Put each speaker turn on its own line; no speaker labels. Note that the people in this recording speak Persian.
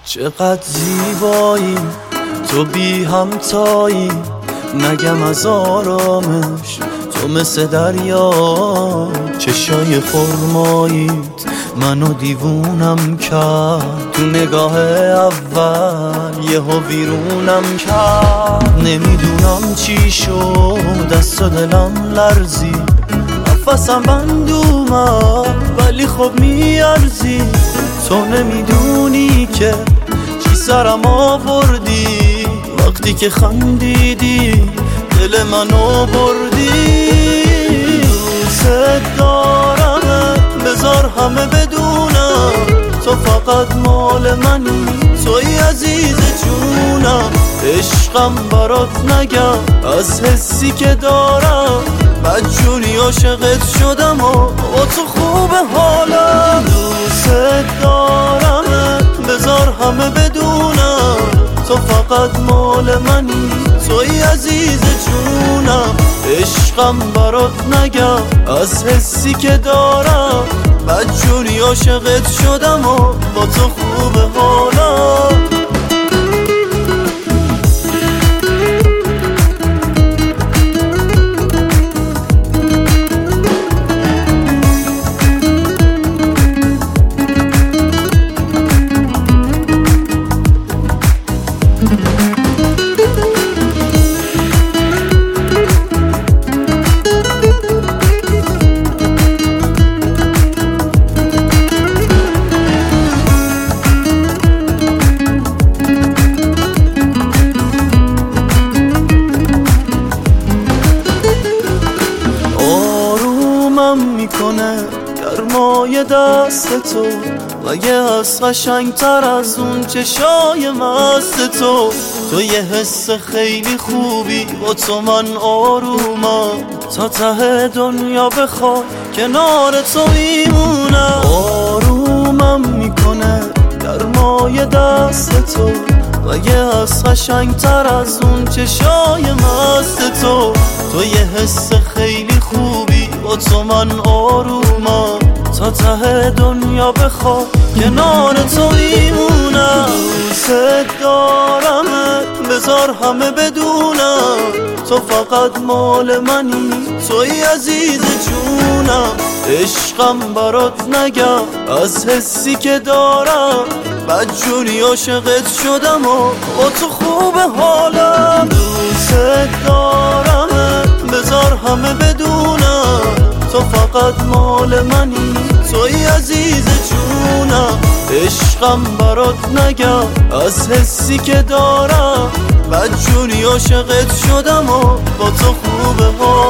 چقدر زیبایی تو بی همتایی، نگم از آرامش تو مثل دریا. چشای خرماییت منو دیوونم کرد، تو نگاه اول یهو ویرونم کرد. نمیدونم چی شد، دست و دلم لرزی، نفسم بند اومد ولی خب میارزی. تو نمیدونی که چی سرم آوردی، وقتی که خندیدی دل منو بردی. دوست دارم بذار همه بدونم تو فقط مال منی، توی عزیز جونم. عشقم برات نگم از حسی که دارم، بدجوری عاشقت شدم و تو خوب حالم. دوست دارم بذار همه بدونم تو فقط مال منی، توی عزیز جونم. عشقم برات نگم از حسی که دارم، بدجوری عاشقت شدم و با تو خوب حالم. میکنه گرمای دست تو، مگه از قشنگتر از اون چشای مست تو. تو یه حس خیلی خوبی با تو من آرومم، تا ته دنیا بخوای کنار تو میمونم. آرومم میکنه گرمای دست تو، مگه از قشنگتر از اون چشای مست تو. تو یه حس خیلی خوبی با تو من آرومم، تا ته دنیا بخوای کنار تو میمونم. دوست دارم بذار همه بدونم تو فقط مال منی، توی عزیز جونم. عشقم برات نگم از حسی که دارم، بدجوری عاشقت شدم و با تو خوب حالم. دوست دارم بذار همه بدونم تو فقط مال منی، توی عزیز جونم. عشقم برات نگم از حسی که دارم، بدجوری عاشقت شدم و با تو خوب حالم.